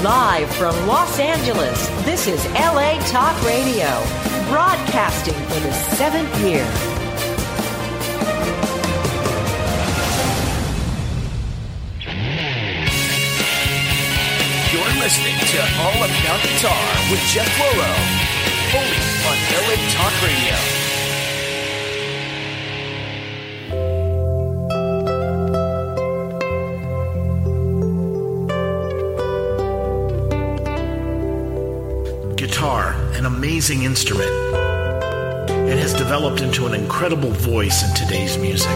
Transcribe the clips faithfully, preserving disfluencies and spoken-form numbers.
Live from Los Angeles, this is L A Talk Radio, broadcasting for the seventh year. You're listening to All About Guitar with Jeff Floro, only on L A Talk Radio. Guitar, an amazing instrument. It has developed into an incredible voice in today's music.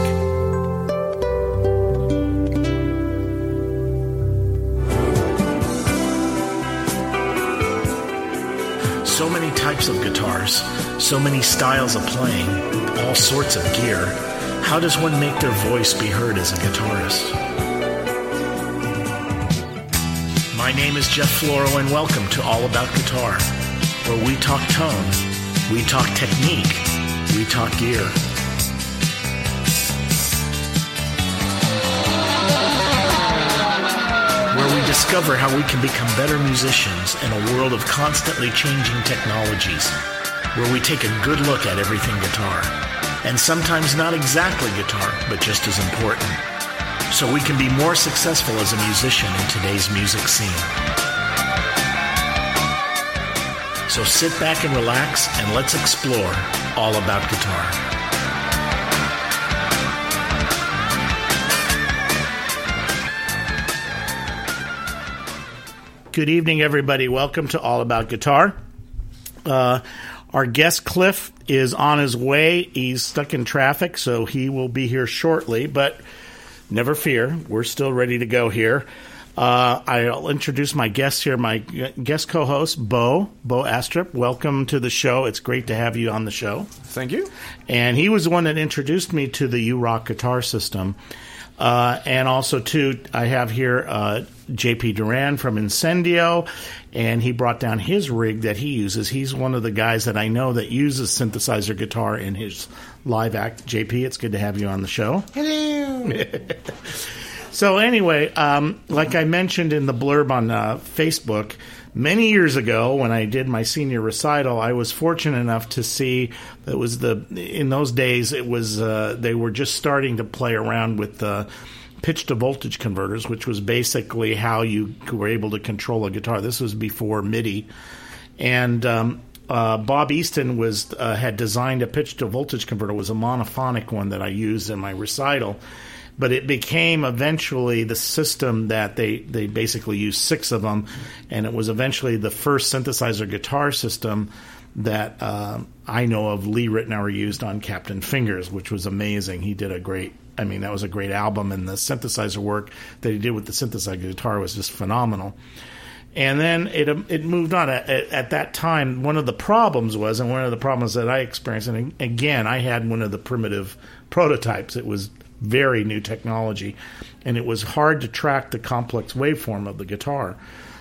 So many types of guitars, so many styles of playing, all sorts of gear. How does one make their voice be heard as a guitarist? My name is Jeff Floro, and welcome to All About Guitar, where we talk tone, we talk technique, we talk gear. Where we discover how we can become better musicians in a world of constantly changing technologies. Where we take a good look at everything guitar. And sometimes not exactly guitar, but just as important. So we can be more successful as a musician in today's music scene. So sit back and relax, and let's explore all about guitar. Good evening, everybody. Welcome to All About Guitar. Uh, our guest, Cliff, is on his way. He's stuck in traffic, so he will be here shortly, but never fear. We're still ready to go here. Uh, I'll introduce my guest here, my guest co-host, Bo, Bo Astrup. Welcome to the show. It's great to have you on the show. Thank you. And he was the one that introduced me to the U-Rock guitar system. Uh, and also, too, I have here uh, J P Duran from Incendio, and he brought down his rig that he uses. He's one of the guys that I know that uses synthesizer guitar in his live act. J P, it's good to have you on the show. Hello. So anyway, um, like I mentioned in the blurb on uh, Facebook, many years ago when I did my senior recital, I was fortunate enough to see that was the in those days it was uh, they were just starting to play around with uh, pitch to voltage converters, which was basically how you were able to control a guitar. This was before MIDI, and um, uh, Bob Easton was uh, had designed a pitch to voltage converter. It was a monophonic one that I used in my recital. But it became eventually the system that they, they basically used six of them, and it was eventually the first synthesizer guitar system that uh, I know of Lee Ritenour used on Captain Fingers, which was amazing. He did a great, I mean, that was a great album, and the synthesizer work that he did with the synthesizer guitar was just phenomenal. And then it it moved on. At, at that time, one of the problems was, and one of the problems that I experienced, and again, I had one of the primitive prototypes. It was very new technology, and it was hard to track the complex waveform of the guitar,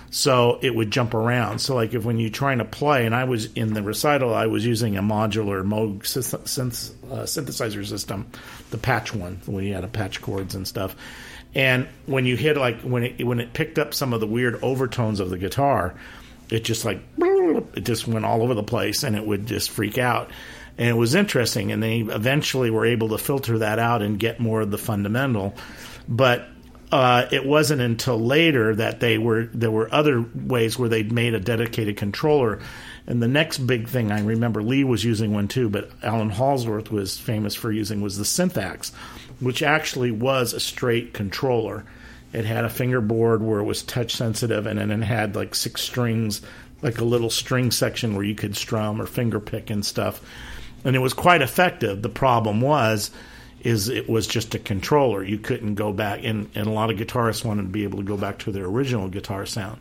so it would jump around. So like if when you're trying to play, and I was in the recital, I was using a modular Moog synth, uh, synthesizer system, the patch one, when you had a patch chords and stuff, and when you hit like when it when it picked up some of the weird overtones of the guitar, it just like it just went all over the place, and it would just freak out. And it was interesting, and they eventually were able to filter that out and get more of the fundamental. But uh, it wasn't until later that they were there were other ways where they'd made a dedicated controller. And the next big thing, I remember Lee was using one too, but Alan Halsworth was famous for using, was the Synthax, which actually was a straight controller. It had a fingerboard where it was touch sensitive, and then it had like six strings, like a little string section where you could strum or finger pick and stuff. And it was quite effective. The problem was, is it was just a controller. You couldn't go back, and, and a lot of guitarists wanted to be able to go back to their original guitar sound.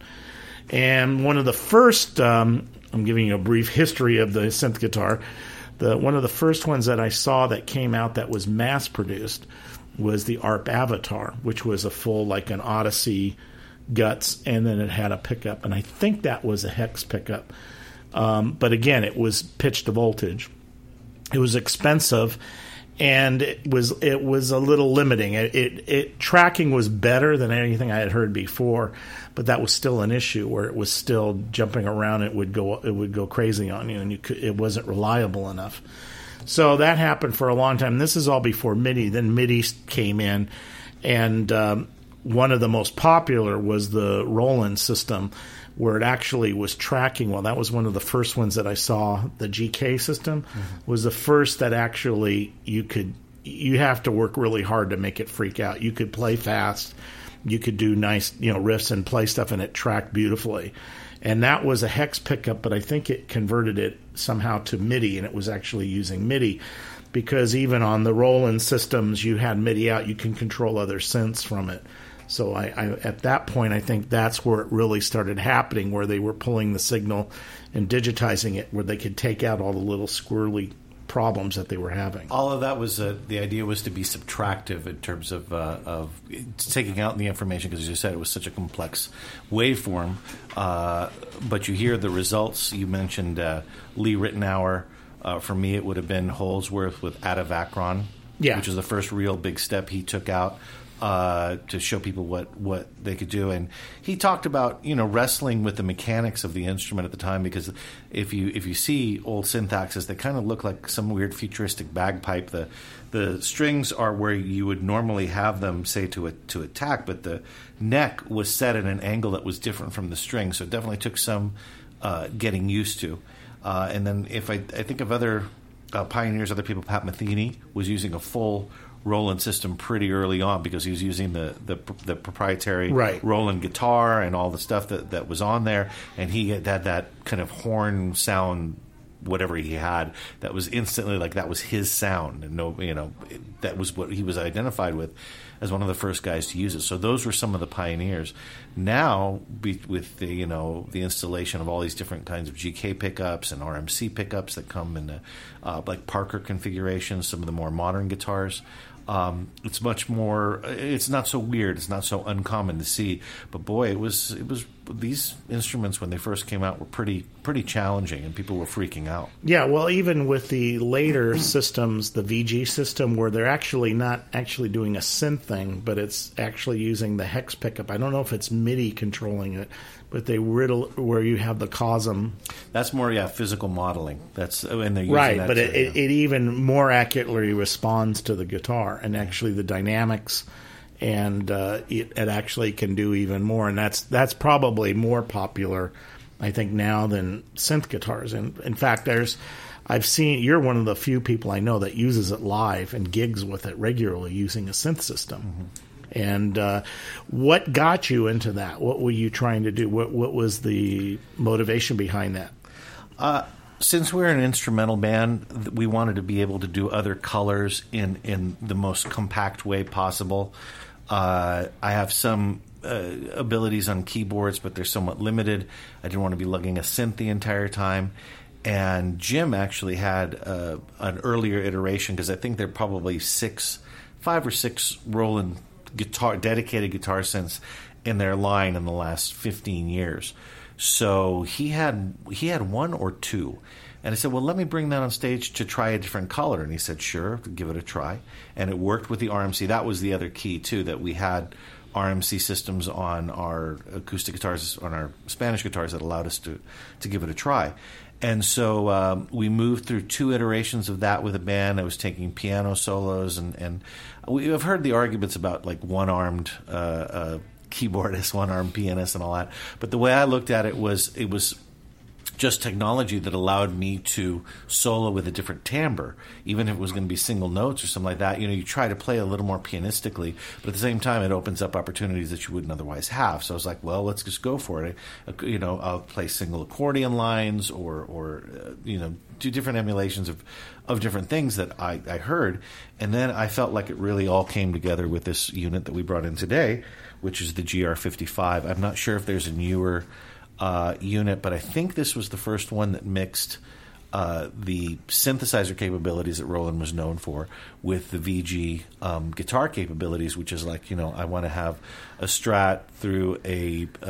And one of the first, um, I'm giving you a brief history of the synth guitar, the one of the first ones that I saw that came out that was mass-produced was the A R P Avatar, which was a full, like an Odyssey guts, and then it had a pickup. And I think that was a hex pickup. Um, but again, it was pitch to voltage. It was expensive, and it was it was a little limiting. It, it, it tracking was better than anything I had heard before, but that was still an issue where it was still jumping around. It would go it would go crazy on you, and you could, it wasn't reliable enough. So that happened for a long time. This is all before MIDI. Then MIDI came in, and um, one of the most popular was the Roland system, where it actually was tracking well. That was one of the first ones that I saw. The G K system mm-hmm. was the first that actually you could, you have to work really hard to make it freak out. You could play fast, you could do nice, you know, riffs and play stuff, and it tracked beautifully. And that was a hex pickup, but I think it converted it somehow to MIDI, and it was actually using MIDI. Because even on the Roland systems, you had MIDI out, you can control other synths from it. So I, I, at that point, I think that's where it really started happening, where they were pulling the signal and digitizing it, where they could take out all the little squirrely problems that they were having. All of that was, uh, the idea was to be subtractive in terms of uh, of taking out the information, because as you said, it was such a complex waveform. Uh, but you hear the results. You mentioned uh, Lee Ritenour. Uh, for me, it would have been Holsworth with Atavachron, yeah. which was the first real big step he took out. Uh, to show people what, what they could do. And he talked about, you know, wrestling with the mechanics of the instrument at the time, because if you if you see old syntaxes, they kind of look like some weird futuristic bagpipe. The the strings are where you would normally have them, say, to a, to attack, but the neck was set at an angle that was different from the string, so it definitely took some uh, getting used to. Uh, and then if I, I think of other uh, pioneers, other people, Pat Metheny was using a full Roland system pretty early on, because he was using the the, the proprietary right. Roland guitar and all the stuff that, that was on there, and he had, had that kind of horn sound, whatever he had, that was instantly like that was his sound, and no, you know, that was what he was identified with as one of the first guys to use it. So those were some of the pioneers. Now, be, with the you know the installation of all these different kinds of G K pickups and R M C pickups that come in the uh, like Parker configurations, some of the more modern guitars. Um, it's much more. It's not so weird. It's not so uncommon to see. But boy, it was. It was. These instruments when they first came out were pretty pretty challenging, and people were freaking out. Yeah, well, even with the later systems, the V G system, where they're actually not actually doing a synth thing, but it's actually using the hex pickup. I don't know if it's MIDI controlling it, but they riddle where you have the Cosm. That's more, yeah, physical modeling. That's and they're using right, that but to, it, yeah. it, it even more accurately responds to the guitar, and actually the dynamics, and uh, it, it actually can do even more, and that's that's probably more popular, I think, now than synth guitars. And in fact, there's I've seen you're one of the few people I know that uses it live and gigs with it regularly using a synth system. Mm-hmm. And uh, what got you into that? What were you trying to do? What what was the motivation behind that? Uh, since we're an instrumental band, we wanted to be able to do other colors in, in the most compact way possible. Uh, I have some uh, abilities on keyboards, but they're somewhat limited. I didn't want to be lugging a synth the entire time. And Jim actually had uh, an earlier iteration, because I think there are probably six, five or six Roland guitar dedicated guitar synths in their line in the last fifteen years. So he had he had one or two, and I said, well, let me bring that on stage to try a different color. And he said, sure, give it a try. And it worked with the R M C. That was the other key too, that we had R M C systems on our acoustic guitars, on our Spanish guitars, that allowed us to to give it a try. And so um, we moved through two iterations of that with a band. I was taking piano solos, and, and we have heard the arguments about like one-armed uh, uh, keyboardist, one-armed pianist, and all that. But the way I looked at it was it was just technology that allowed me to solo with a different timbre, even if it was going to be single notes or something like that. You know, you try to play a little more pianistically, but at the same time, it opens up opportunities that you wouldn't otherwise have. So I was like, well, let's just go for it. You know, I'll play single accordion lines, or, or uh, you know, do different emulations of, of different things that I, I heard. And then I felt like it really all came together with this unit that we brought in today, which is the G R fifty-five. I'm not sure if there's a newer Uh, unit, but I think this was the first one that mixed uh, the synthesizer capabilities that Roland was known for with the V G um, guitar capabilities, which is like, you know, I want to have a Strat through a uh,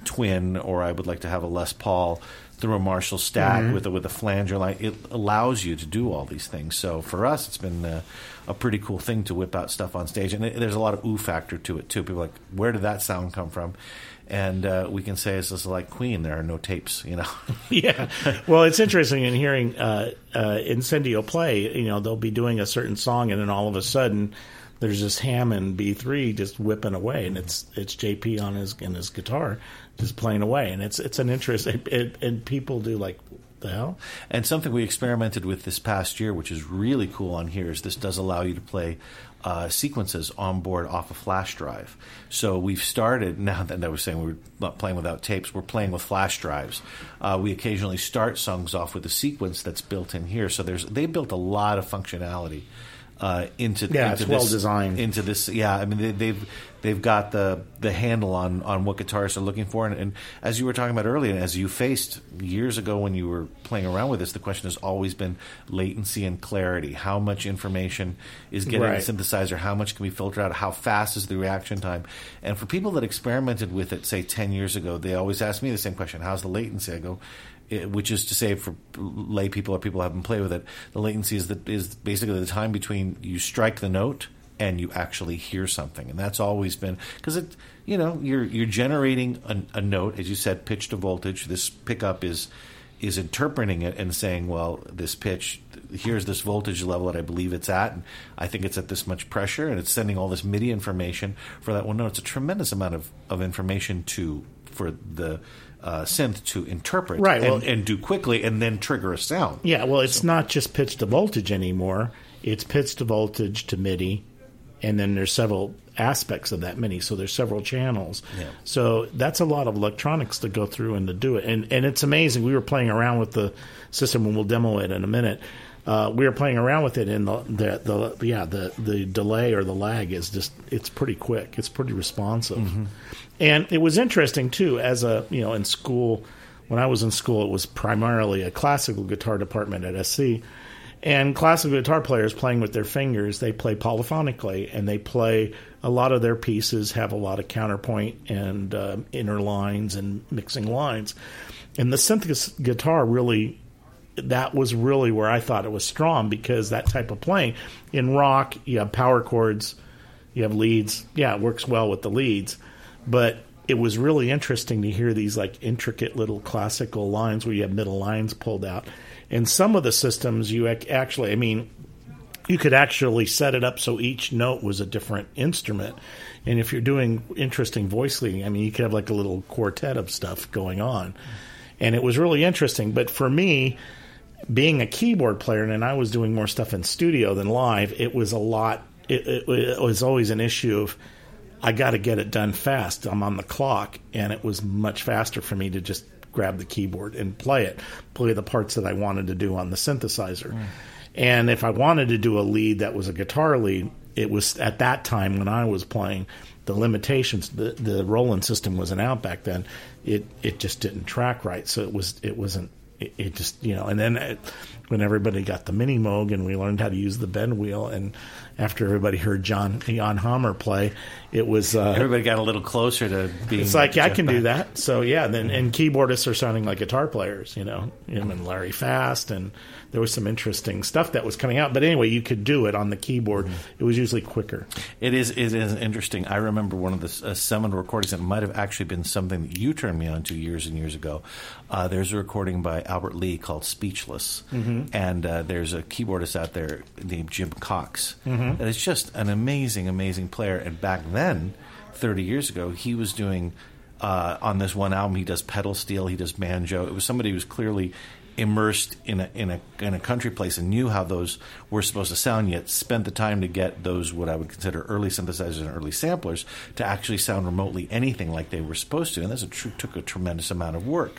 twin, or I would like to have a Les Paul through a Marshall stack mm-hmm. with a, with a flanger line. It allows you to do all these things. So for us, it's been uh, a pretty cool thing to whip out stuff on stage. And it, there's a lot of ooh factor to it, too. People are like, where did that sound come from? And uh, we can say it's just like Queen. There are no tapes, you know. Yeah. Well, it's interesting in hearing uh, uh, Incendio play. You know, they'll be doing a certain song, and then all of a sudden, there's this Hammond B three just whipping away, and it's it's J P on his in his guitar just playing away, and it's it's an interest. It, it, and people do like, the hell? And something we experimented with this past year, which is really cool on here, is this does allow you to play uh, sequences on board off a flash drive. So we've started, now that I was saying we were not playing without tapes, we're playing with flash drives. Uh, we occasionally start songs off with a sequence that's built in here. So there's they built a lot of functionality Uh, into yeah, into it's this, well designed. Into this, yeah. I mean, they, they've they've got the the handle on, on what guitarists are looking for, and, and as you were talking about earlier, and as you faced years ago when you were playing around with this, the question has always been latency and clarity. How much information is getting right. the synthesizer? How much can be filtered out? How fast is the reaction time? And for people that experimented with it, say ten years ago, they always ask me the same question: how's the latency? I go, which is to say, for lay people or people who haven't played with it, the latency is the, is basically the time between you strike the note and you actually hear something, and that's always been because it, you know, you're you're generating a, a note, as you said, pitch to voltage. This pickup is is interpreting it and saying, well, this pitch, here's this voltage level that I believe it's at, and I think it's at this much pressure, and it's sending all this MIDI information for that one note. It's a tremendous amount of, of information to for the Uh, synth to interpret right, and, well, and do quickly and then trigger a sound. Yeah, well, it's so. not just pitch to voltage anymore. It's pitch to voltage to MIDI, and then there's several aspects of that MIDI. So there's several channels. Yeah. So that's a lot of electronics to go through and to do it. And and it's amazing. We were playing around with the system, and we'll demo it in a minute. Uh, we were playing around with it, and the, the, the yeah the the delay or the lag is just it's pretty quick. It's pretty responsive. Mm-hmm. And it was interesting too, as a you know in school, when I was in school, it was primarily a classical guitar department at S C, and classical guitar players playing with their fingers, they play polyphonically, and they play a lot of their pieces have a lot of counterpoint and uh, inner lines and mixing lines, and the synth guitar really. That was really where I thought it was strong, because that type of playing in rock, you have power chords, you have leads. Yeah, it works well with the leads, but it was really interesting to hear these like intricate little classical lines where you have middle lines pulled out. And some of the systems you actually, I mean, you could actually set it up so each note was a different instrument. And if you're doing interesting voice leading, I mean, you could have like a little quartet of stuff going on. And it was really interesting. But for me, being a keyboard player, and I was doing more stuff in studio than live, it was a lot. It, it, it was always an issue of I got to get it done fast. I'm on the clock, and it was much faster for me to just grab the keyboard and play it, play the parts that I wanted to do on the synthesizer. Mm. And if I wanted to do a lead that was a guitar lead, it was at that time when I was playing, the limitations. The the Roland system wasn't out back then. It it just didn't track right, so it was it wasn't. It, it just, you know, and then it, when everybody got the Mini Moog and we learned how to use the bend wheel, and after everybody heard John Jan Hammer play, it was uh, everybody got a little closer to being. It's like, yeah, I can back. do that. So yeah, then and keyboardists are sounding like guitar players, you know, him and Larry Fast, and there was some interesting stuff that was coming out. But anyway, you could do it on the keyboard. Mm-hmm. It was usually quicker. It is. It is interesting. I remember one of the uh, seminal recordings that might have actually been something that you turned me on to years and years ago. Uh, there's a recording by Albert Lee called Speechless, mm-hmm. and uh, there's a keyboardist out there named Jim Cox. Mm-hmm. That is just an amazing, amazing player. And back then, thirty years ago, he was doing uh, on this one album. He does pedal steel, he does banjo. It was somebody who was clearly immersed in a in a in a country place and knew how those were supposed to sound, yet spent the time to get those what I would consider early synthesizers and early samplers to actually sound remotely anything like they were supposed to. And this took a tremendous amount of work.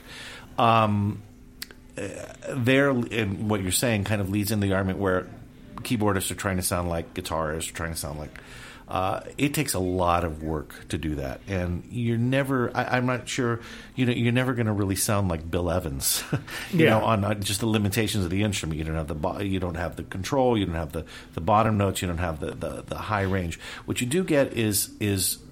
Um, there, in what you're saying, kind of leads into the argument where keyboardists are trying to sound like guitarists, are trying to sound like. Uh, it takes a lot of work to do that, and you're never. I, I'm not sure. You know, you're never going to really sound like Bill Evans. you yeah. know, on uh, just the limitations of the instrument. You don't have the bo- you don't have the control. You don't have the, the bottom notes. You don't have the, the, the high range. What you do get is is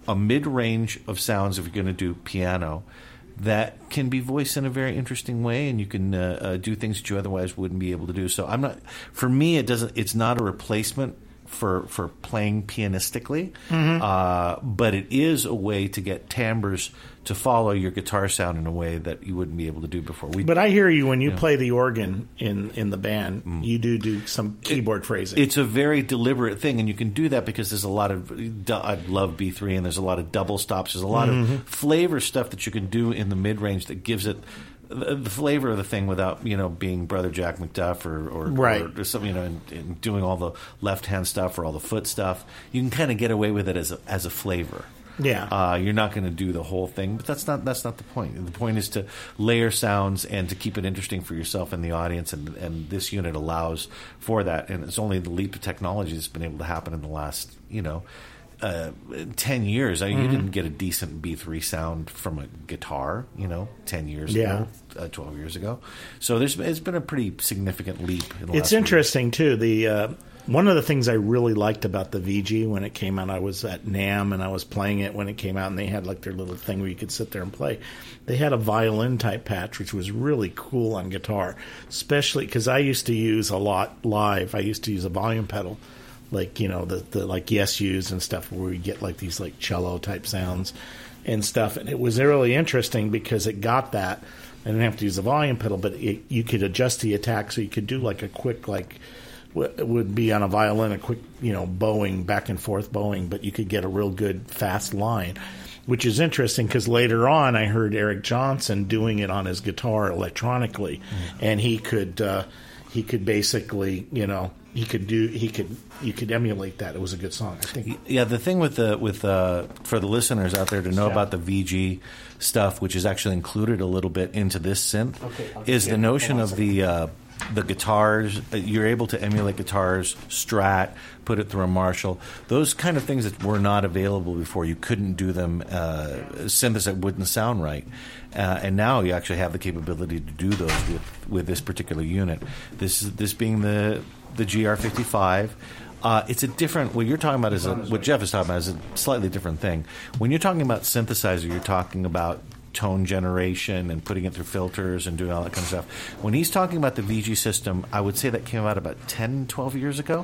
a mid-range of sounds if you're going to do piano that can be voiced in a very interesting way, and you can uh, uh, do things that you otherwise wouldn't be able to do. So I'm not. For me, it doesn't. It's not a replacement for for playing pianistically, mm-hmm. uh, but it is a way to get timbres to follow your guitar sound in a way that you wouldn't be able to do before. We, but I hear you when you, you know, play the organ in, in the band, mm. you do do some keyboard it, phrasing. It's a very deliberate thing, and you can do that because there's a lot of – I love B three, and there's a lot of double stops. There's a lot mm-hmm. of flavor stuff that you can do in the mid-range that gives it the, the flavor of the thing without, you know, being Brother Jack McDuff or, or, right. or something, you know, and, and doing all the left-hand stuff or all the foot stuff. You can kind of get away with it as a, as a flavor. Yeah, uh, you're not going to do the whole thing, but that's not that's not the point. The point is to layer sounds and to keep it interesting for yourself and the audience, and, and this unit allows for that. And it's only the leap of technology that's been able to happen in the last, you know, uh, ten years. I mean, mm-hmm. you didn't get a decent B three sound from a guitar, you know, ten years yeah. ago, uh, twelve years ago. So there's it's been a pretty significant leap. In the it's last interesting too. The uh, one of the things I really liked about the V G when it came out, I was at NAMM and I was playing it when it came out, and they had like their little thing where you could sit there and play. They had a violin type patch, which was really cool on guitar, especially because I used to use a lot live. I used to use a volume pedal, like, you know, the, the like Yes U's and stuff, where we get like these like cello type sounds and stuff. And it was really interesting because it got that. I didn't have to use a volume pedal, but it, you could adjust the attack, so you could do like a quick like. Would be on a violin, a quick, you know, bowing, back and forth bowing, but you could get a real good fast line, which is interesting because later on I heard Eric Johnson doing it on his guitar electronically, mm-hmm. and he could uh, he could basically, you know, he could do he could you could emulate that. It was a good song, I think. Yeah, the thing with the with uh, for the listeners out there to know yeah. about the V G stuff, which is actually included a little bit into this synth, okay, is the notion of the uh, the guitars. You're able to emulate guitars, Strat, put it through a Marshall. Those kind of things that were not available before. You couldn't do them. Uh, synths that wouldn't sound right. Uh, and now you actually have the capability to do those with, with this particular unit. This this being the the G R fifty-five. Uh, it's a different. What you're talking about is a, what Jeff is talking about is a slightly different thing. When you're talking about synthesizer, you're talking about tone generation and putting it through filters and doing all that kind of stuff. When he's talking about the V G system, I would say that came out about ten, twelve years ago,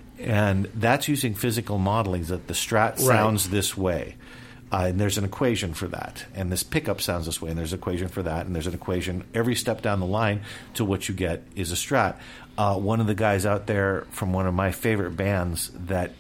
and that's using physical modeling that the Strat sounds right. this way. Uh, and there's an equation for that. And this pickup sounds this way, and there's an equation for that, and there's an equation every step down the line to what you get is a Strat. Uh, one of the guys out there from one of my favorite bands that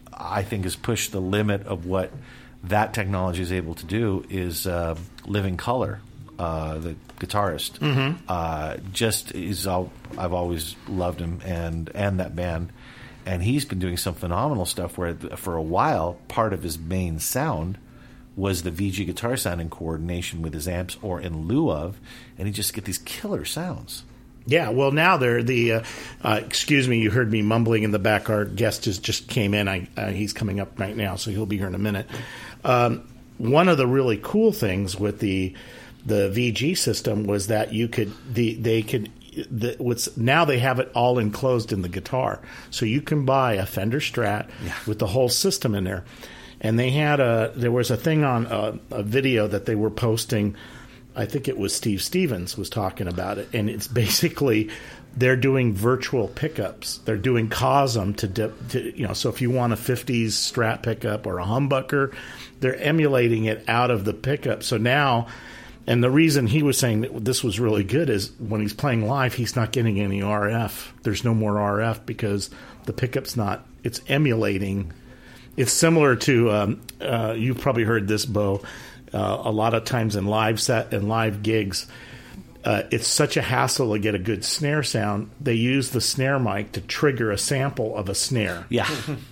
I think has pushed the limit of what that technology is able to do is uh, Living Colour, uh, the guitarist. Mm-hmm. Uh, just is all, I've always loved him and, and that band. And he's been doing some phenomenal stuff where for a while part of his main sound was the V G guitar sound in coordination with his amps or in lieu of, and he just get these killer sounds. Yeah, well, now they're the. Uh, uh, excuse me, you heard me mumbling in the back. Our guest just just came in. I uh, he's coming up right now, so he'll be here in a minute. Um, one of the really cool things with the the V G system was that you could the they could. The, what's now they have it all enclosed in the guitar, so you can buy a Fender Strat yeah. with the whole system in there. And they had a there was a thing on a, a video that they were posting. I think it was Steve Stevens was talking about it, and it's basically they're doing virtual pickups. They're doing Cosm to, dip, to you know. So if you want a fifties Strat pickup or a humbucker, they're emulating it out of the pickup. So now. And the reason he was saying that this was really good is when he's playing live, he's not getting any R F. There's no more R F because the pickup's not, it's emulating. It's similar to, um, uh, you've probably heard this, Bo, uh, a lot of times in live set and live gigs, uh, it's such a hassle to get a good snare sound. They use the snare mic to trigger a sample of a snare. Yeah.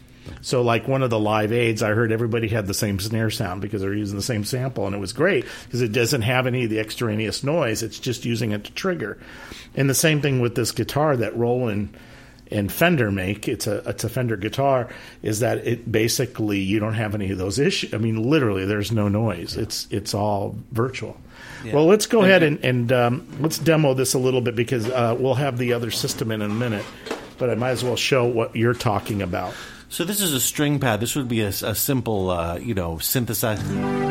So like one of the live aids, I heard everybody had the same snare sound because they're using the same sample, and it was great because it doesn't have any of the extraneous noise. It's just using it to trigger. And the same thing with this guitar that Roland and Fender make. It's a it's a Fender guitar. Is that it basically you don't have any of those issues. I mean, literally, there's no noise. It's it's all virtual. Yeah. Well, let's go ahead and, and um, let's demo this a little bit because uh, we'll have the other system in a minute. But I might as well show what you're talking about. So this is a string pad. This would be a, a simple, uh, you know, synthesizer.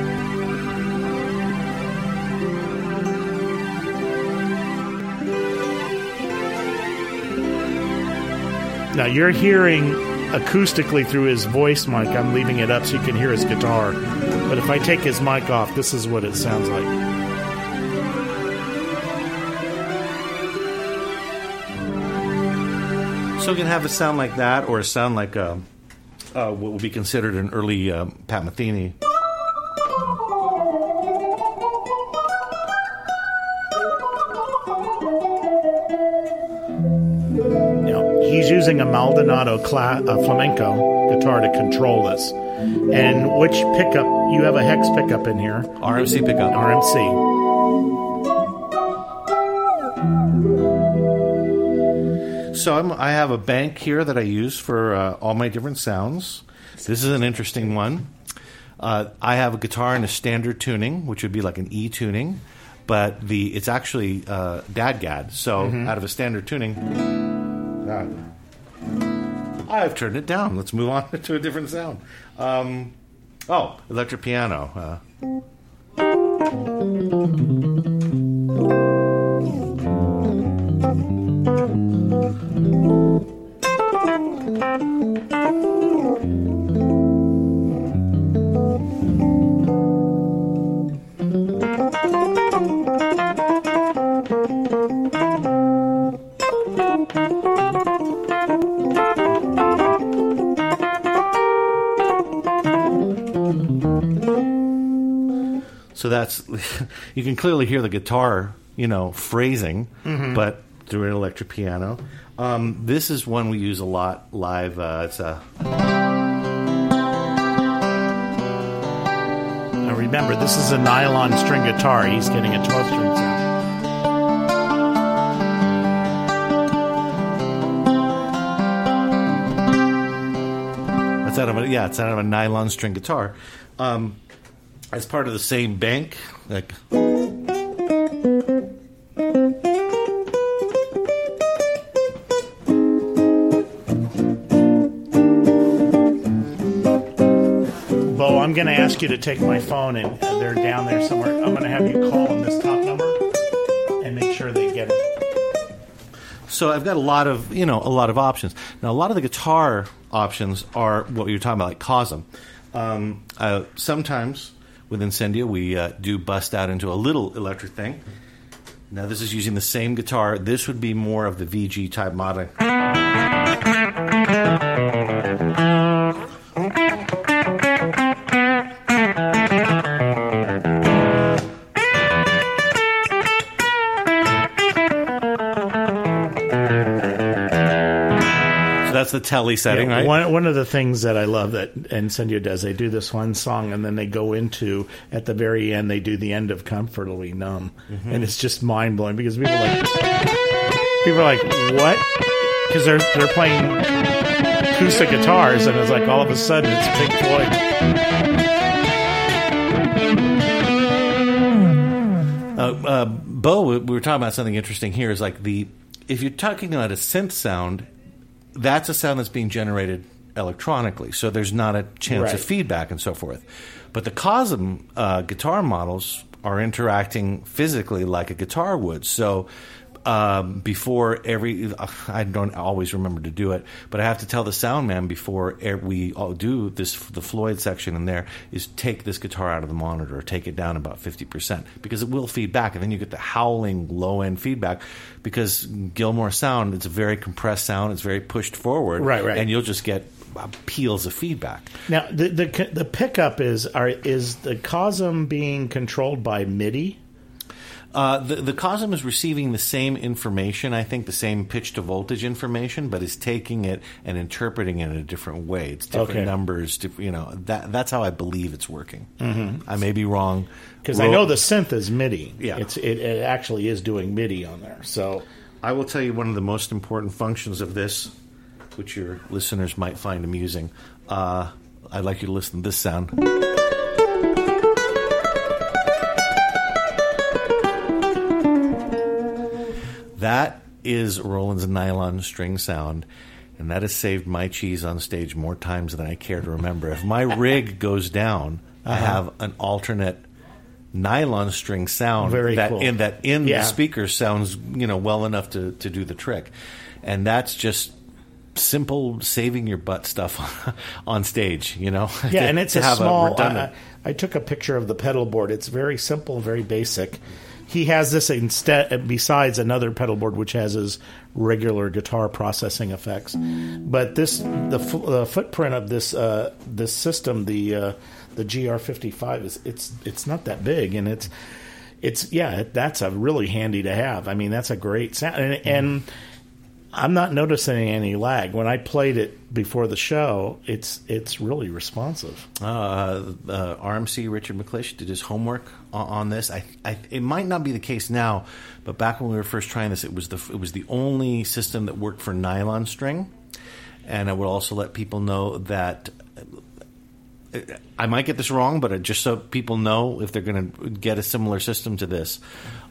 Now you're hearing acoustically through his voice mic. I'm leaving it up so you can hear his guitar. But if I take his mic off, this is what it sounds like. So it can have a sound like that, or a sound like uh, uh, what would be considered an early uh, Pat Metheny. Now, he's using a Maldonado cla- uh, flamenco guitar to control this. And which pickup? You have a hex pickup in here. R M C pickup. R M C. So I'm, I have a bank here that I use for uh, all my different sounds. This is an interesting one. Uh, I have a guitar in a standard tuning, which would be like an E tuning, but the it's actually uh, dadgad. So mm-hmm. out of a standard tuning, uh, I've turned it down. Let's move on to a different sound. Um, oh, electric piano. Uh, So that's, you can clearly hear the guitar, you know, phrasing, mm-hmm. but through an electric piano. Um, this is one we use a lot live. Uh, it's a. Now remember, this is a nylon string guitar. He's getting a twelve string sound. That's out of a, yeah, it's out of a nylon string guitar. Um, as part of the same bank, like. Bo, I'm going to ask you to take my phone, and they're down there somewhere. I'm going to have you call on this top number and make sure they get it. So I've got a lot of, you know, a lot of options. Now, a lot of the guitar options are what you're talking about, like Cosm. Um, uh, sometimes with Incendia, we uh, do bust out into a little electric thing. Now, this is using the same guitar. This would be more of the V G type modeling. That's the telly setting, yeah, right? One, one of the things that I love that Incendio does, they do this one song and then they go into, at the very end, they do the end of Comfortably Numb. Mm-hmm. And it's just mind-blowing because people are like, people are like, what? Because they're, they're playing acoustic guitars and it's like all of a sudden it's Pink Floyd. Uh, uh, Bo, we were talking about something interesting here. Is like the, if you're talking about a synth sound, that's a sound that's being generated electronically, so there's not a chance right. of feedback and so forth. But the Cosm uh, guitar models are interacting physically like a guitar would. So um, before every, I don't always remember to do it, but I have to tell the sound man before we all do this, the Floyd section in there, is take this guitar out of the monitor, or take it down about fifty percent, because it will feed back, and then you get the howling low-end feedback, because Gilmour sound, it's a very compressed sound, it's very pushed forward, right, right. and you'll just get peals of feedback. Now, the the, the pickup is, are, is the Cosm being controlled by MIDI? Uh, the, the Cosm is receiving the same information, I think, the same pitch to voltage information, but is taking it and interpreting it in a different way. It's different okay. numbers. Diff- you know, that that's how I believe it's working. Mm-hmm. I may be wrong. Because I know the synth is MIDI. Yeah. It's, it, it actually is doing MIDI on there. So I will tell you one of the most important functions of this, which your listeners might find amusing. Uh, I'd like you to listen to this sound. That is Roland's nylon string sound. and that has saved my cheese on stage more times than I care to remember. If my rig goes down, uh-huh. I have an alternate nylon string sound Very that cool. in that in yeah. the speaker sounds, you know, well enough to, to do the trick. And that's just simple saving your butt stuff on stage, you know. Yeah, and it's a small. A I, I took a picture of the pedal board. It's very simple, very basic. He has this instead besides another pedal board which has his regular guitar processing effects. But this the, the footprint of this uh, this system, the uh, the G R fifty-five is it's it's not that big, and it's it's yeah that's a really handy to have. I mean, that's a great sound, and, and I'm not noticing any lag. When I played it before the show, it's it's really responsive. Uh, uh, R M C Richard McClish did his homework on, on this. I, I, it might not be the case now, but back when we were first trying this, it was the it was the only system that worked for nylon string. And I would also let people know that I might get this wrong, but just so people know if they're going to get a similar system to this.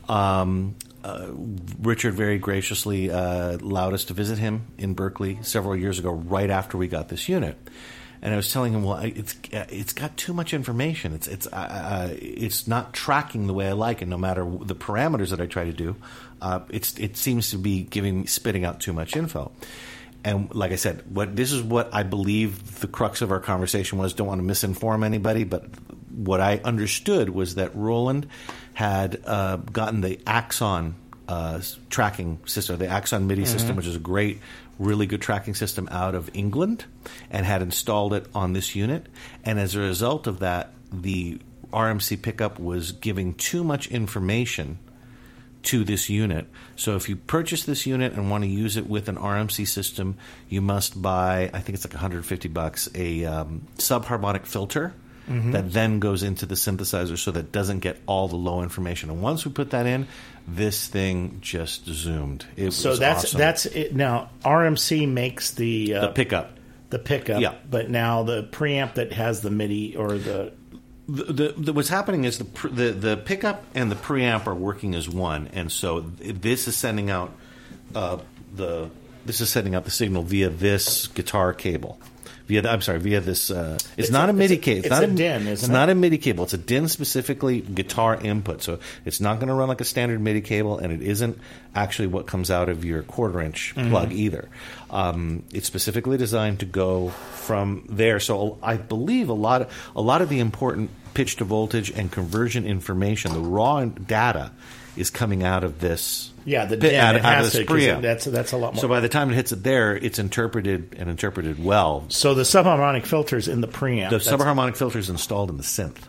Um, Uh, Richard very graciously uh, allowed us to visit him in Berkeley several years ago, right after we got this unit. And I was telling him, well, it's it's got too much information. It's it's uh, it's not tracking the way I like it. No matter the parameters that I try to do, uh, it's it seems to be giving spitting out too much info. And like I said, what this is what I believe the crux of our conversation was. Don't want to misinform anybody, but what I understood was that Roland had uh, gotten the Axon uh, tracking system, the Axon MIDI mm-hmm. system, which is a great, really good tracking system out of England, and had installed it on this unit. And as a result of that, the R M C pickup was giving too much information to this unit. So if you purchase this unit and want to use it with an R M C system, you must buy, I think it's like one hundred fifty bucks, a um, subharmonic filter. Mm-hmm. That then goes into the synthesizer so that it doesn't get all the low information. And once we put that in, this thing just zoomed. It so was that's awesome. that's it. Now R M C makes the uh, the pickup, the pickup. Yeah. But now the preamp that has the MIDI or the the, the, the what's happening is the, the the pickup and the preamp are working as one, and so this is sending out uh, the this is sending out the signal via this guitar cable. Via, I'm sorry, via this. Uh, it's, it's not a, a MIDI it's cable. It's, it's not a, a D I N, isn't it's it? not a MIDI cable. It's a D I N specifically guitar input. So it's not going to run like a standard MIDI cable, and it isn't actually what comes out of your quarter inch mm-hmm. plug either. Um, it's specifically designed to go from there. So I believe a lot of a lot of the important pitch to voltage and conversion information, the raw data, is coming out of this. Yeah, the D I N, out, it out has of this to, preamp. That's that's a lot more. So by the time it hits it there, it's interpreted and interpreted well. So the subharmonic filter's in the preamp. The subharmonic filter is installed in the synth.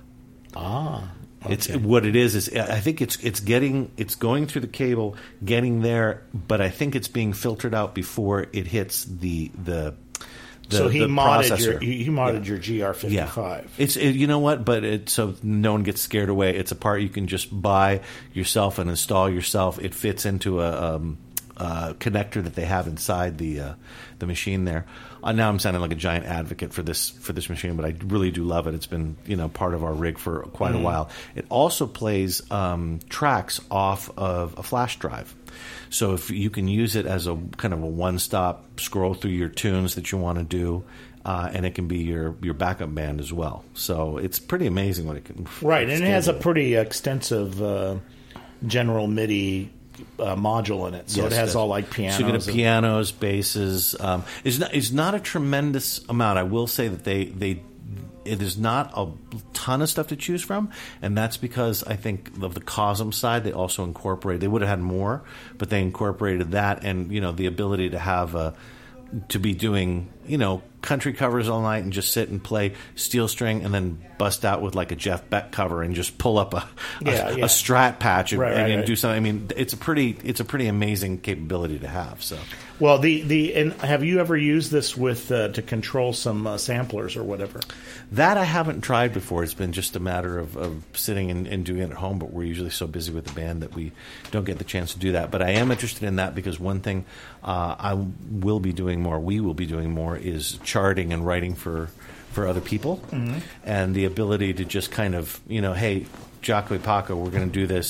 Ah, okay. It's what it is. Is I think it's it's getting it's going through the cable, getting there, but I think it's being filtered out before it hits the the. The, so he the modded processor. your he modded yeah. your G R fifty-five. Yeah. It's it, you know what, but it, so no one gets scared away. It's a part you can just buy yourself and install yourself. It fits into a um, uh, connector that they have inside the uh, the machine there. Uh, now I'm sounding like a giant advocate for this for this machine, but I really do love it. It's been you know part of our rig for quite mm. a while. It also plays um, tracks off of a flash drive. So if you can use it as a kind of a one-stop scroll through your tunes that you want to do, uh, and it can be your, your backup band as well. So it's pretty amazing what it can. Right, and it has a pretty extensive uh, general MIDI uh, module in it. So yes, it has all like pianos. So you get a pianos, basses. Um, it's not it's not a tremendous amount. I will say that they they. It is not a ton of stuff to choose from, and that's because I think of the Cosm side, they also incorporate. They would have had more, but they incorporated that, and you know the ability to have a, to be doing you know country covers all night and just sit and play steel string, and then bust out with like a Jeff Beck cover and just pull up a yeah, a, yeah. a Strat patch and, right, right, and, and right. do something. I mean, it's a pretty it's a pretty amazing capability to have. So. Well, the, the and have you ever used this with uh, to control some uh, samplers or whatever? That I haven't tried before. It's been just a matter of, of sitting and, and doing it at home, but we're usually so busy with the band that we don't get the chance to do that. But I am interested in that because one thing uh, I will be doing more, we will be doing more, is charting and writing for, for other people. Mm-hmm. And the ability to just kind of, you know, hey, Jaco e Paco, we're going to do this.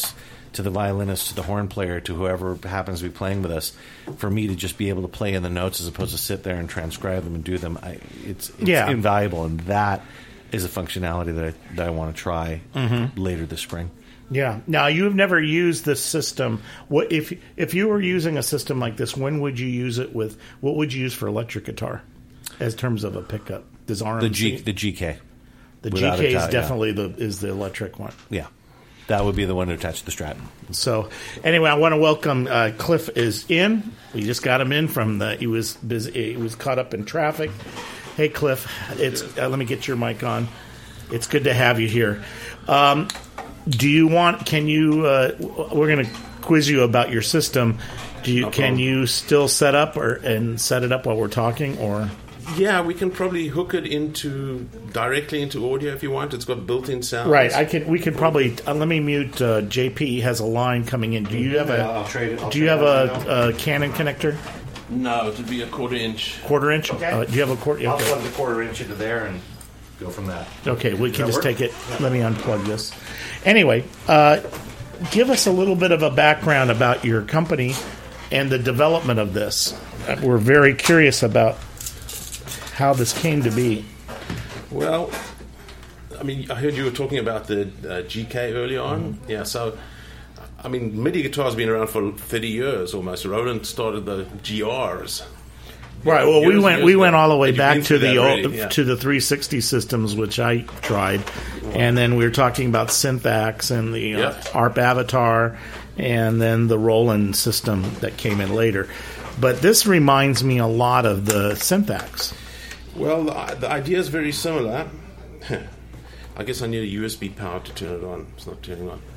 to the violinist, to the horn player, to whoever happens to be playing with us, for me to just be able to play in the notes as opposed to sit there and transcribe them and do them, I, it's, it's Yeah. invaluable, and that is a functionality that I, that I want to try Mm-hmm. later this spring. Yeah. Now, you've never used this system. What if if you were using a system like this? When would you use it with? What would you use for electric guitar, as terms of a pickup? Does R M C The G, the G K. the without G K a is doubt, yeah. definitely the is the electric one. Yeah. That would be the one to attach to the Strat. So anyway, I want to welcome uh, Cliff is in. We just got him in from the. He was busy. He was caught up in traffic. Hey, Cliff. It's uh, let me get your mic on. It's good to have you here. Um, do you want? Can you? Uh, we're going to quiz you about your system. Do you? No can problem. you still set up or and set it up while we're talking, or? Yeah, we can probably hook it into directly into audio if you want. It's got built-in sounds. Right, I could. We could probably. Uh, let me mute. Uh, J P He has a line coming in. Do you have a? I'll trade it. I'll do you trade have that a, a Canon connector? No, it would be a quarter inch. Quarter inch. Okay. Uh, do you have a quarter? I'll Okay. plug the quarter inch into there and go from that. Okay, we can that just work? take it. Let me unplug this. Anyway, uh, give us a little bit of a background about your company and the development of this. Uh, We're very curious about how this came to be. Well, I mean, I heard you were talking about the uh, G K early on. Mm-hmm. Yeah, so, I mean, MIDI guitar's been around for thirty years almost. Roland started the G Rs. Right. Well, we Years- went years we ago. went all the way And you've back been to through the that old, already, yeah. to the three sixty systems, which I tried, and then we were talking about Synthax and the uh, Yeah. A R P Avatar, and then the Roland system that came in later. But this reminds me a lot of the Synthax. Well, the, the idea is very similar. I guess I need a U S B power to turn it on. It's not turning on.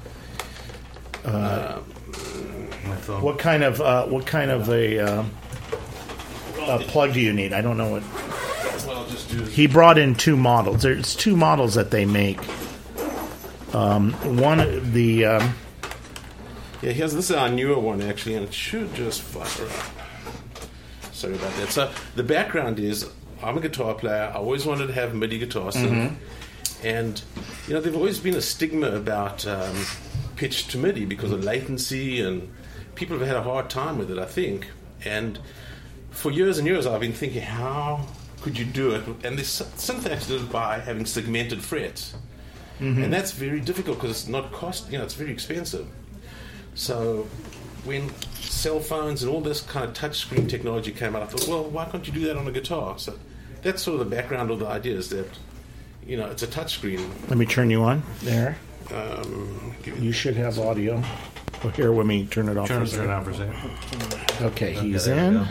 My phone. What kind of uh, what kind of a, uh, a plug do you need? I don't know what. Well, I'll just do He brought in two models. There's two models that they make. Um, one the um, Yeah, here's this is our newer one actually, and it should just fire up. Sorry about that. So the background is I'm a guitar player. I always wanted to have MIDI guitar synth, and you know there's always been a stigma about um, pitch to MIDI because of latency, and people have had a hard time with it, I think. And for years and years, I've been thinking, how could you do it? And this Synthax did it by having segmented frets, and that's very difficult because it's not cost. You know, it's very expensive. So when cell phones and all this kind of touchscreen technology came out, I thought, well, why can't you do that on a guitar? So that's sort of the background of the idea is that, you know, it's a touchscreen. let me turn you on there. Um, You should have audio. Well, here, let me turn it off. Turn, for a turn second. it on for a second. Okay, he's there we in.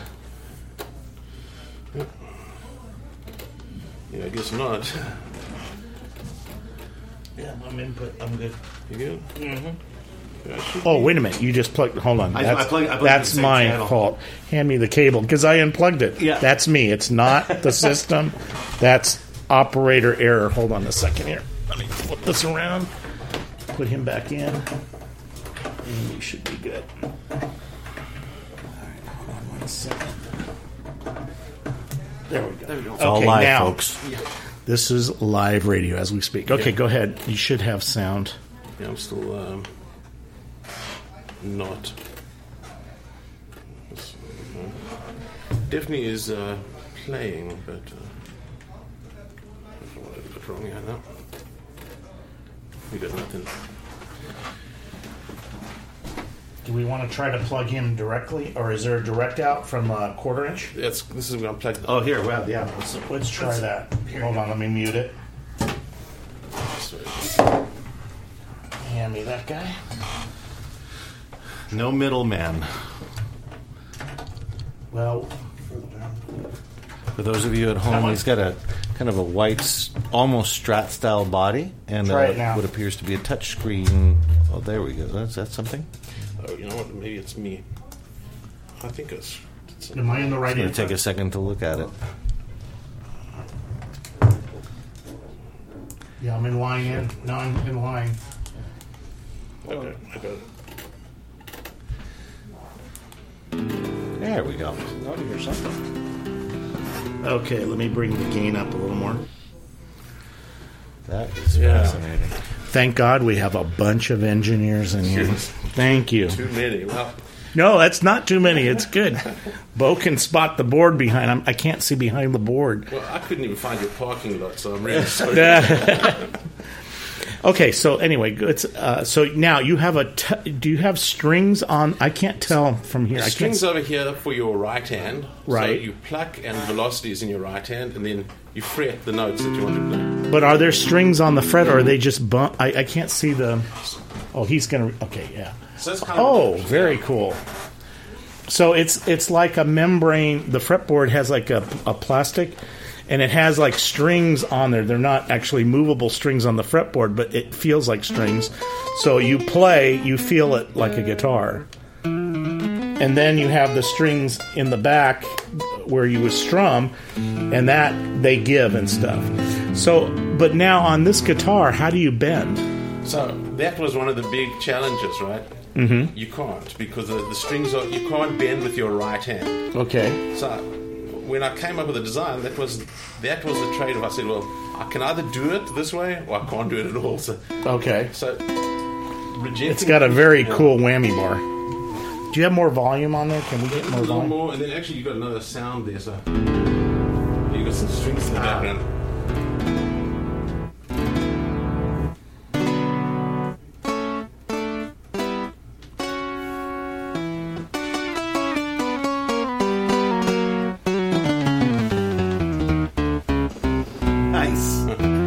go. yeah, I guess not. Yeah, I'm input. I'm good. You good? Mm-hmm. Oh, wait a minute. You just plugged. Hold on. I- That's, I plugged- I plugged that's the same my channel. fault. Hand me the cable because I unplugged it. Yeah. That's me. It's not the system. That's operator error. Hold on a second here. Let me flip this around. Put him back in. And we should be good. All right, hold on one second. There we go. There we go. It's all live, now, folks. This is live radio as we speak. Okay, Yeah. go ahead. You should have sound. Yeah, I'm still um, not. Definitely is uh, playing, but uh, I don't know what I got wrong here now. We got nothing. Do we want to try to plug him directly, or is there a direct out from a quarter inch? That's this is where I'm plugged. Oh, here, wow, yeah. Let's, let's try that. Hold on, let me mute it. Sorry. Hand me that guy. No middleman. Well, For those of you at home, he's got a kind of a white, s- almost Strat-style body, and Try uh, it now. what appears to be a touch screen. Oh, there we go. Is that something? Oh, you know what? Maybe it's me. I think it's. it's am I in the right It's going input? to take a second to look at it. Yeah, I'm in line in. No, I'm in line. okay, I got it. There we go. Okay, let me bring the gain up a little more. That is Yeah. fascinating. Thank God we have a bunch of engineers in here. Thank you. Too many. Well, no, that's not too many. It's good. Bo can spot the board behind. I'm, I can't see behind the board. well, I couldn't even find your parking lot, so I'm really sorry. Okay, so anyway, it's, uh, so now you have a. T- do you have strings on? I can't tell from here. The I can't strings over here for your right hand. Right. So you pluck and velocity is in your right hand, and then you fret the notes that you want to play. But are there strings on the fret, or are they just bump? I, I can't see the. Oh, he's gonna. Okay, yeah. So that's kind Oh, of very cool. So it's it's like a membrane. The fretboard has like a, a plastic, and it has like strings on there. They're not actually movable strings on the fretboard, but it feels like strings. So you play, you feel it like a guitar. And then you have the strings in the back where you would strum, and that they give and stuff. So, but now on this guitar, how do you bend? So that was one of the big challenges, right? Mm-hmm. You can't because the, the strings are you can't bend with your right hand. Okay. So when I came up with the design, that was that was the trade-off. I said, well, I can either do it this way or I can't do it at all. So, Okay. so rejecting. It's got a very cool whammy bar. Do you have more volume on there? Can we get A more little volume? more, and then actually you got another sound there. So you got some strings in the background. Nice.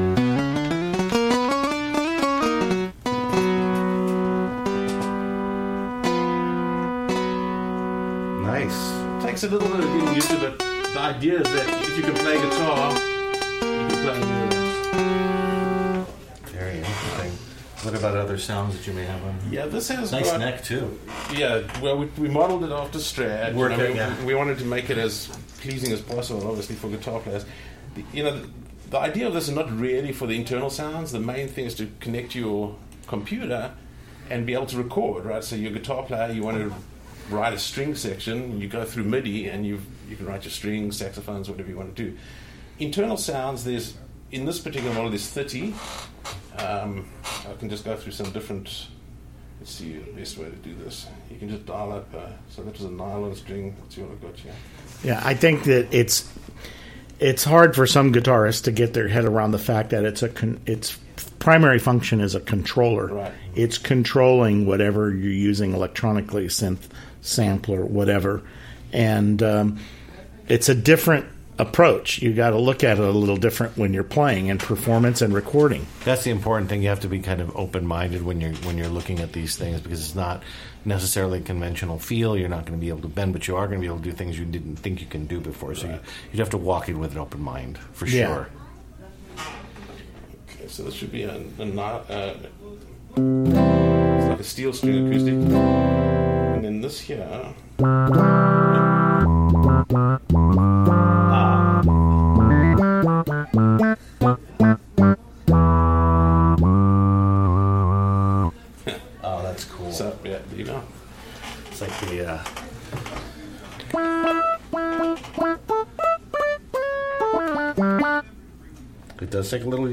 Nice. Takes a little bit of getting used to, but the idea is that if you can play guitar, you can play music. Very interesting. What about other sounds that you may have on? Yeah, this has Nice got, neck too. Yeah, well, we, we modeled it after Strat. Work You know, it, we, yeah. we wanted to make it as pleasing as possible, obviously, for guitar players. The- You know, the, the idea of this is not really for the internal sounds. The main thing is to connect your computer and be able to record, right? So you're a guitar player, you want to write a string section, you go through MIDI, and you you can write your strings, saxophones, whatever you want to do. Internal sounds, there's in this particular model, there's thirty. Um, I can just go through some different. Let's see the best way to do this. You can just dial up. Uh, so that was a nylon string. Let's see what I've got here. Yeah, I think that it's it's hard for some guitarists to get their head around the fact that it's a con- its primary function is a controller. Right. It's controlling whatever you're using electronically, synth, sampler, whatever, and um, it's a different approach. You got to look at it a little different when you're playing and performance and recording. That's the important thing. You have to be kind of open-minded when you're when you're looking at these things because it's not necessarily a conventional feel. You're not going to be able to bend, but you are going to be able to do things you didn't think you can do before. So you, you'd have to walk in with an open mind for Yeah. sure. Okay, so this should be a, a ni- uh, it's like a steel string acoustic, and then this here. Oh, that's cool. So yeah, there you go. It's like the. Uh, it does take a little.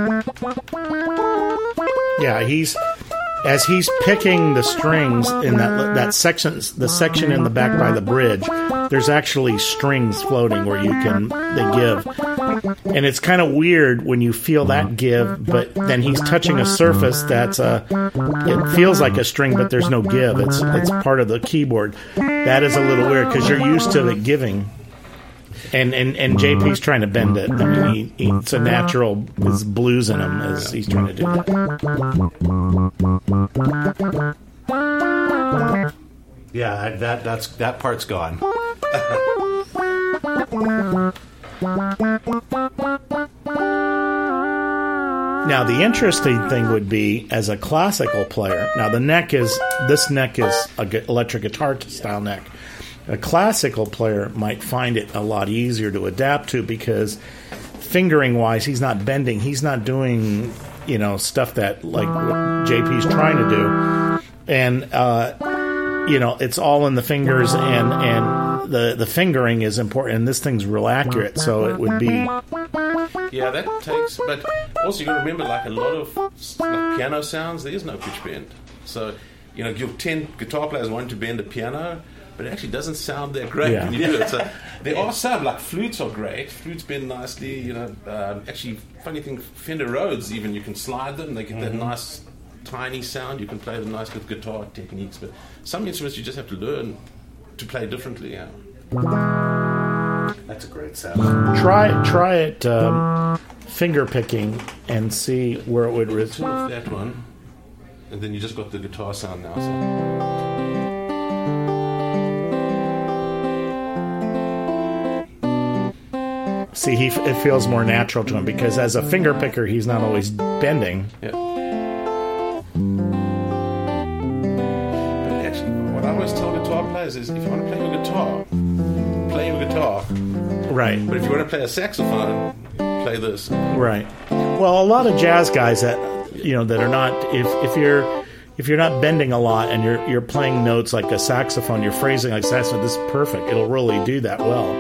Yeah, he's as he's picking the strings in that that section, the section in the back by the bridge. There's actually strings floating where you can they give, and it's kind of weird when you feel that give, but then he's touching a surface that's a. It feels like a string, but there's no give. It's it's part of the keyboard. That is a little weird because you're used to it giving. And, and and J P's trying to bend it. I mean, he, he, it's a natural. There's blues in him as he's trying to do that. Yeah, that that's that part's gone. Now, the interesting thing would be as a classical player. Now, the neck is this neck is a gu- electric guitar style neck. A classical player might find it a lot easier to adapt to because fingering wise, he's not bending. He's not doing, you know, stuff that like what J P's trying to do. And, uh, you know, it's all in the fingers and, and the, the fingering is important. And this thing's real accurate. So it would be, Yeah, that takes. But also, you got to remember, like a lot of like piano sounds, there is no pitch bend. So, you know, you'll tend guitar players want to bend a piano, but it actually doesn't sound that great Yeah. when you do it. So there are some, like flutes are great. Flutes bend nicely. You know, um, actually, funny thing, Fender Rhodes even you can slide them. They get that nice tiny sound. You can play them nice with guitar techniques. But some instruments you just have to learn to play differently. Yeah. That's a great sound. Try try it um, finger picking and see where it would Turn result. off that one, and then you just got the guitar sound now. So. See, he f- it feels more natural to him because as a finger picker, he's not always bending. Yeah. But actually, what I always tell guitar players is if you want to play your guitar, play your guitar. Right. But if you want to play a saxophone, play this. Right. Well, a lot of jazz guys that you know that are not if if you're if you're not bending a lot and you're you're playing notes like a saxophone, you're phrasing like saxophone. This is perfect. It'll really do that well.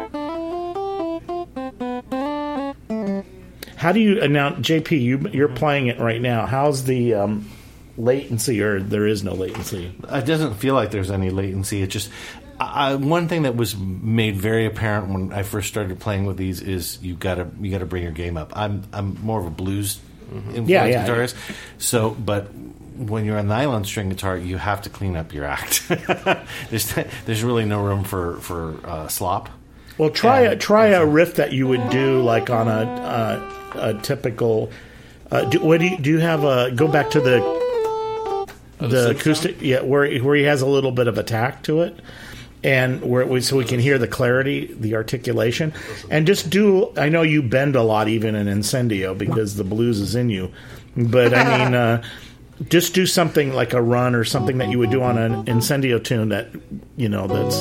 How do you now, J P? You you're playing it right now. How's the um, latency, or there is no latency? It doesn't feel like there's any latency. It just I, one thing that was made very apparent when I first started playing with these is you gotta you gotta bring your game up. I'm I'm more of a blues influenced Yeah, yeah, guitarist, so but when you're on the nylon string guitar, you have to clean up your act. there's there's really no room for for uh, slop. Well, try a And- try a riff that you would do like on a a, a typical. Uh, do, what do you do? You have a go back to the the synth acoustic, yeah, where where he has a little bit of attack to it, and where we, so we can hear the clarity, the articulation, and just do. I know you bend a lot even in Incendio because the blues is in you, but I mean, uh, just do something like a run or something that you would do on an Incendio tune that you know that's.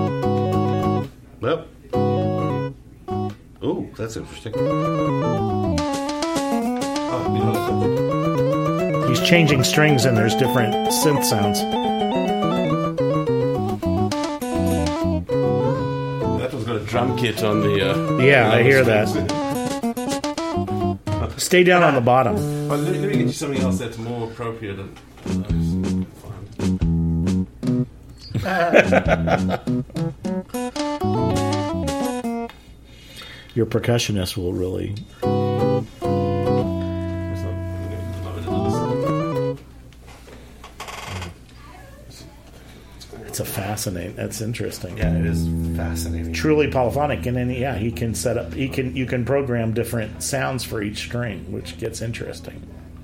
Yep. Ooh, that's interesting. Oh, you know, He's changing strings and there's different synth sounds. that one's got a drum kit on the. Uh, Yeah, I hear that. Stay down on the bottom. Well, let, let me get you something else that's more appropriate. And, Your percussionist will really. It's a fascinating. That's interesting. Yeah, it is fascinating. Truly polyphonic, and then yeah, he can set up. He can you can program different sounds for each string, which gets interesting.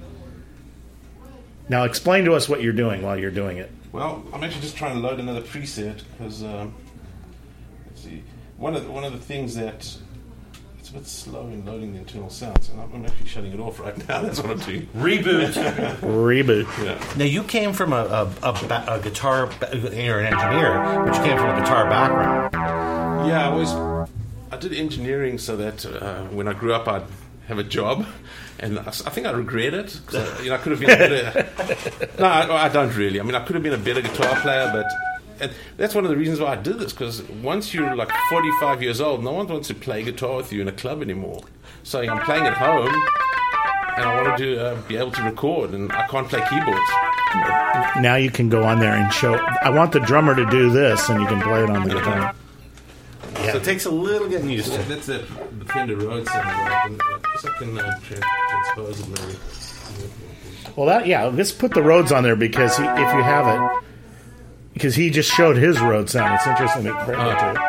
Now, explain to us what you're doing while you're doing it. Well, I'm actually just trying to load another preset because um, let's see, one of the, one of the things that it's a bit slow in loading the internal sounds, and I'm, I'm actually shutting it off right now. That's what I'm doing. Reboot. Reboot. Yeah. Now you came from a a, a, ba- a guitar. You're an engineer, but you came from a guitar background. Yeah, I was. I did engineering so that uh, when I grew up, I'd have a job, and I, s- I think I regret it. 'Cause I, you know, I could have been a better. No, I, I don't really. I mean, I could have been a better guitar player, but and that's one of the reasons why I did this. Because once you're like forty-five years old, no one wants to play guitar with you in a club anymore. So I'm playing at home, and I wanted to uh, be able to record, and I can't play keyboards. Now you can go on there and show. I want the drummer to do this, and you can play it on the guitar. So it takes a little getting used So to. that's the, the Fender Rhodes sound. Right? And, uh, I guess I can uh, tra- transpose it maybe. Well, that yeah. Let's put the Rhodes on there because he, if you have it, because he just showed his Rhodes sound. It's interesting to bring it to it.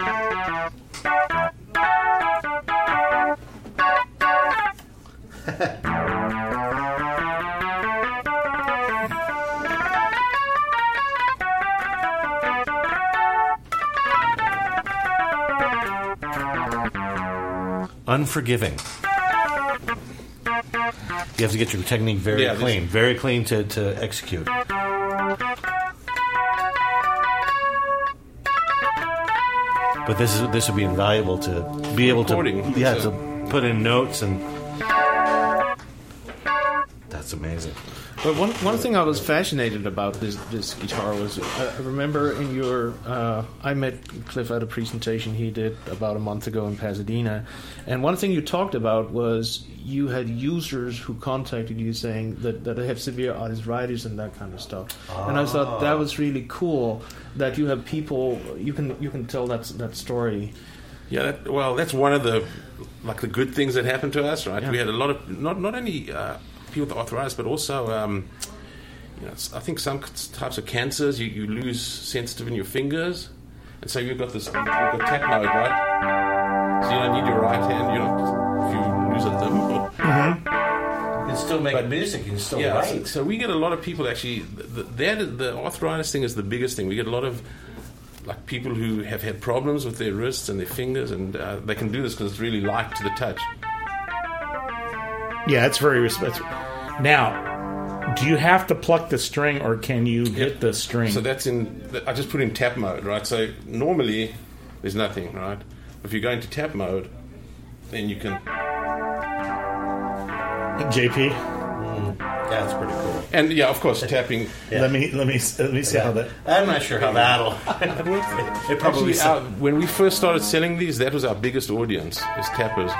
Unforgiving. You have to get your technique very Yeah, this- clean, very clean to, to execute. But this is this would be invaluable to be able to Recording. yeah So- to put in notes, and that's amazing. But one one thing I was fascinated about this this guitar was uh, I remember in your uh, I met Cliff at a presentation he did about a month ago in Pasadena, and one thing you talked about was you had users who contacted you saying that, that they have severe arthritis and that kind of stuff. Ah. And I thought that was really cool that you have people you can you can tell that that story. Yeah, that, well, that's one of the like the good things that happened to us, right? Yeah. We had a lot of not not only uh, people with arthritis, but also um, you know, I think some types of cancers you, you lose sensitive in your fingers, and so you've got this you've got tap mode, right? So you don't need your right hand. You know, if you lose a limb. Mm-hmm. You can still make but, music. You can still yeah, write. So, so we get a lot of people actually. The, the, the arthritis thing is the biggest thing. We get a lot of like people who have had problems with their wrists and their fingers, and uh, they can do this because it's really light to the touch. Yeah, it's very respectful. Now, do you have to pluck the string, or can you yep. hit the string? So that's in. I just put in tap mode, right? So normally there's nothing, right? If you go into tap mode, then you can. J P. Mm, that's pretty cool. And yeah, of course, tapping. Yeah. Let me let me let me see yeah. how that. I'm not sure how that'll. it, it probably. Actually, our, when we first started selling these, that was our biggest audience, is tappers.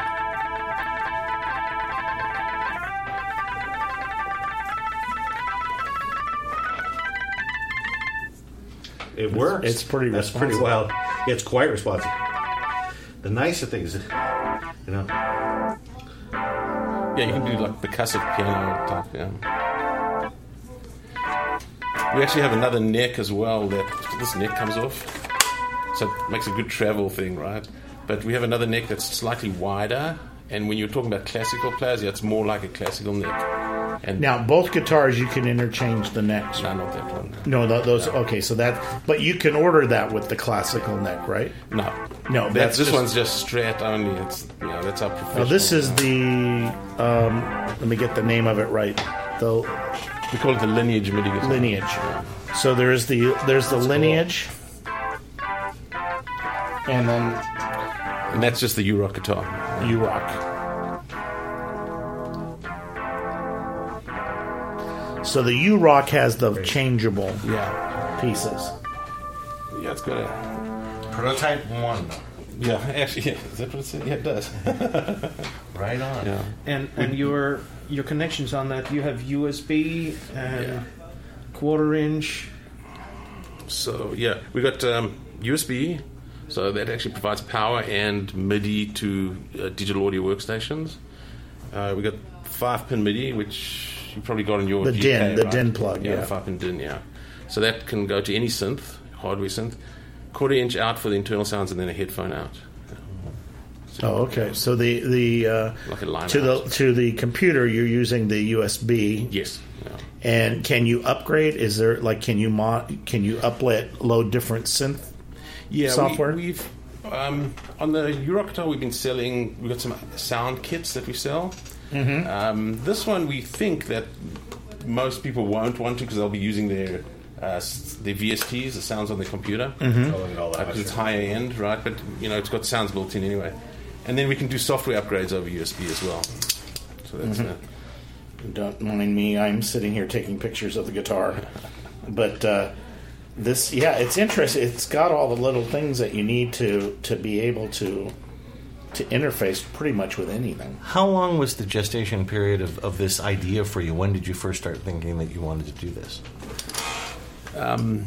It works. It's, it's pretty. That's responsive. pretty well. It's quite responsive. The nicer thing is, you know. Yeah, you can do like percussive piano type. Yeah. We actually have another neck as well. That this neck comes off, so it makes a good travel thing, right? But we have another neck that's slightly wider. And when you're talking about classical players, yeah, it's more like a classical neck. And now, both guitars you can interchange the necks. No, not that one. No, no those. No. Okay, so that. But you can order that with the classical neck, right? No, no. That's, That's this just, one's just Strat only. It's you know that's our professional. Now this is the. Um, let me get the name of it right. The we call it the Lineage MIDI guitar. Lineage. Yeah. So there's the there's the that's Lineage, cool. and then and that's just the U-Rock guitar. U-Rock. So the U-Rock has the changeable yeah. pieces. Yeah, it's got a prototype one. Yeah, actually, yeah. Is that what it said? Yeah, it does. Right on. Yeah. And and your your connections on that, you have U S B and yeah. quarter inch. So yeah, we got um, U S B. So that actually provides power and MIDI to uh, digital audio workstations. Uh, we got five pin MIDI, which you probably got on your the G K, D I N, the right? D I N plug, yeah, yeah, five pin D I N, yeah. So that can go to any synth, hardware synth. Quarter inch out for the internal sounds, and then a headphone out. Yeah. So oh, okay. So the the uh, like a line to out. the to the computer, you're using the U S B. Yes. Yeah. And can you upgrade? Is there like can you mod? Can you upload different synth yeah, software? We, we've um, on the U-Rock guitar we've been selling. We've got some sound kits that we sell. Mm-hmm. Um, this one we think that most people won't want to because they'll be using their uh, their V S Ts, the sounds on the computer. Mm-hmm. Oh, uh, because it's higher end, right? But you know it's got sounds built in anyway. And then we can do software upgrades over U S B as well. So that's mm-hmm. uh, Don't mind me. I'm sitting here taking pictures of the guitar, but uh, this, yeah, it's interesting. It's got all the little things that you need to to be able to to interface pretty much with anything. How long was the gestation period of, of this idea for you? When did you first start thinking that you wanted to do this? Um,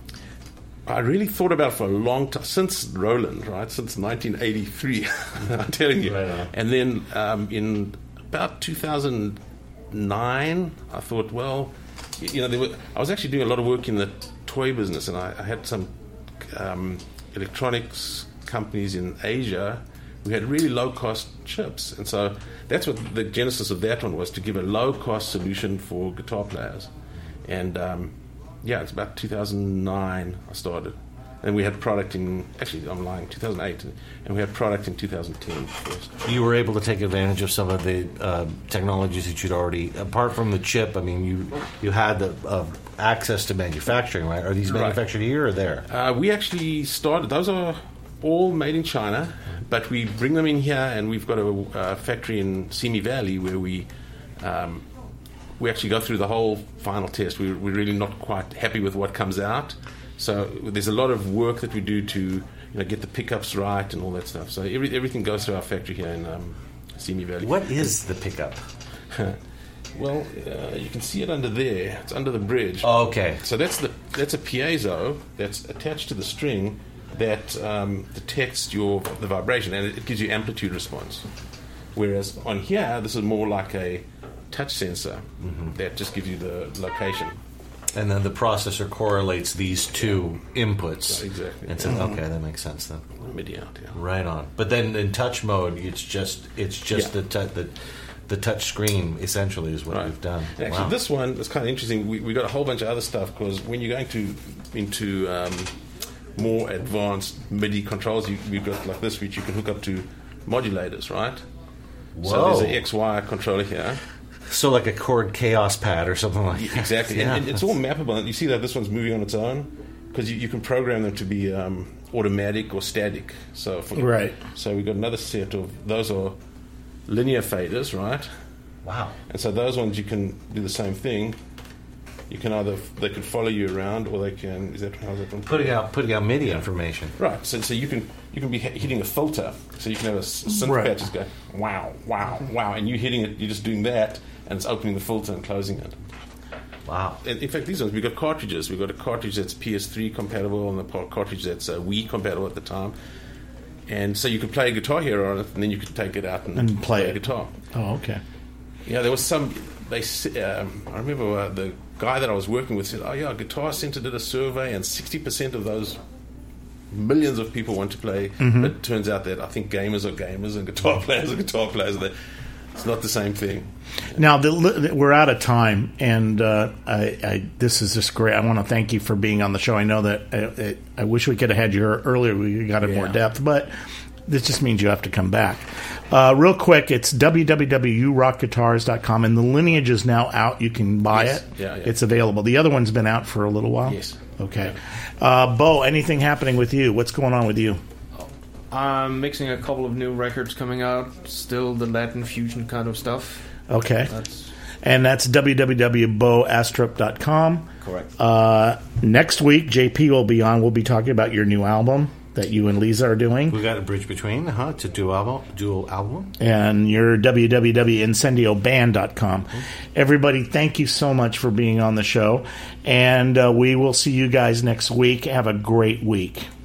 I really thought about it for a long time, since Roland, right? Since nineteen eighty-three, I'm telling you. Right. And then um, in about two thousand nine, I thought, well, you know, there were, I was actually doing a lot of work in the toy business, and I, I had some um, electronics companies in Asia who had really low-cost chips. And so that's what the genesis of that one was, to give a low-cost solution for guitar players. And um, yeah, it's about two thousand nine I started. And we had product in, actually, I'm lying, two thousand eight. And we had product in two thousand ten first. You were able to take advantage of some of the uh, technologies that you'd already, apart from the chip, I mean, you you had the uh, access to manufacturing, right? Are these manufactured right. here or there? Uh, we actually started, those are all made in China, but we bring them in here, and we've got a uh, factory in Simi Valley where we um, we actually go through the whole final test. We, we're really not quite happy with what comes out. So there's a lot of work that we do to you know, get the pickups right and all that stuff. So every, everything goes through our factory here in um, Simi Valley. What is the pickup? Well, uh, you can see it under there. It's under the bridge. Oh, okay. So that's the that's a piezo that's attached to the string that um, detects your the vibration, and it, it gives you amplitude response. Whereas on here, this is more like a touch sensor mm-hmm. that just gives you the location. And then the processor correlates these two inputs. Yeah, exactly. And says, okay, that makes sense then. MIDI out, yeah. Right on. But then in touch mode, it's just it's just yeah. the, tu- the the touch screen essentially is what right. we've done. And actually, wow. this one is kind of interesting. We we got a whole bunch of other stuff because when you're going to into um, more advanced MIDI controls, you, we've got like this, which you can hook up to modulators, right? Whoa. So there's an X Y controller here. So like a chord chaos pad or something like that. Exactly. Yeah. And it's all mappable. And you see that this one's moving on its own because you, you can program them to be um, automatic or static. So for, right. So we've got another set of those are linear faders, right? Wow. And so those ones you can do the same thing. You can either they can follow you around or they can is that how's that one? Putting out putting out MIDI information. Right. So so you can you can be hitting a filter. So you can have a synth Right. pad just go wow wow wow, and you hitting it. You're just doing that. And it's opening the filter and closing it. Wow. And in fact, these ones, we've got cartridges. We've got a cartridge that's P S three compatible and a cartridge that's uh, Wii compatible at the time. And so you could play a Guitar Hero on it, and then you could take it out and, And play it. guitar. Oh, okay. Yeah, there was some... They, s- um, I remember uh, the guy that I was working with said, oh, yeah, Guitar Center did a survey, and sixty percent of those millions of people want to play. Mm-hmm. But it turns out that I think gamers are gamers and guitar players are guitar players. They, It's not the same thing. Now, the, we're out of time, and uh, I, I, this is just great. I want to thank you for being on the show. I know that I, I, I wish we could have had you earlier. We got in yeah. more depth, but this just means you have to come back. Uh, real quick, it's w w w dot u rock guitars dot com, and the Lineage is now out. You can buy yes. it. Yeah, yeah. It's available. The other one's been out for a little while? Yes. Okay. Uh, Bo, anything happening with you? What's going on with you? I'm mixing a couple of new records coming out. Still the Latin fusion kind of stuff. Okay. That's And that's w w w dot bo astrup dot com. correct. Uh, next week, J P will be on. We'll be talking about your new album that you and Lisa are doing. We got a bridge between, huh? It's a dual album. Dual album. And your w w w dot incendio band dot com. Mm-hmm. Everybody, thank you so much for being on the show. And uh, we will see you guys next week. Have a great week.